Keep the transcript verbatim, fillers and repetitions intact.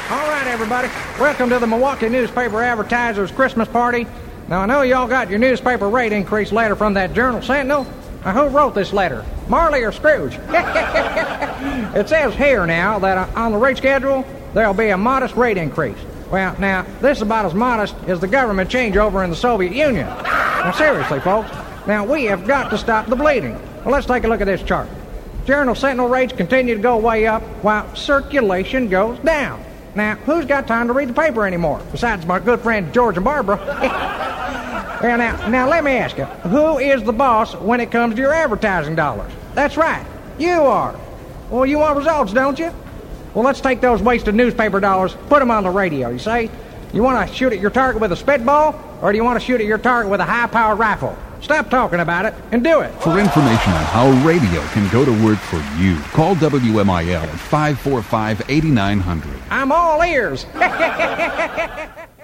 All right, everybody. Welcome to the Milwaukee Newspaper Advertiser's Christmas Party. Now, I know y'all got your newspaper rate increase letter from that Journal Sentinel. Now, who wrote this letter? Marley or Scrooge? It says here now that uh, on the rate schedule, there'll be a modest rate increase. Well, now, this is about as modest as the government changeover in the Soviet Union. Now, seriously, folks. Now, we have got to stop the bleeding. Well, let's take a look at this chart. Journal Sentinel rates continue to go way up while circulation goes down. Now, who's got time to read the paper anymore, besides my good friend George and Barbara? Well, now, now, let me ask you, who is the boss when it comes to your advertising dollars? That's right, you are. Well, you want results, don't you? Well, let's take those wasted newspaper dollars, put them on the radio, you say? You want to shoot at your target with a spitball, or do you want to shoot at your target with a high-powered rifle? Stop talking about it and do it. For information on how radio can go to work for you, call W M I L at five four five, eight nine zero zero. I'm all ears.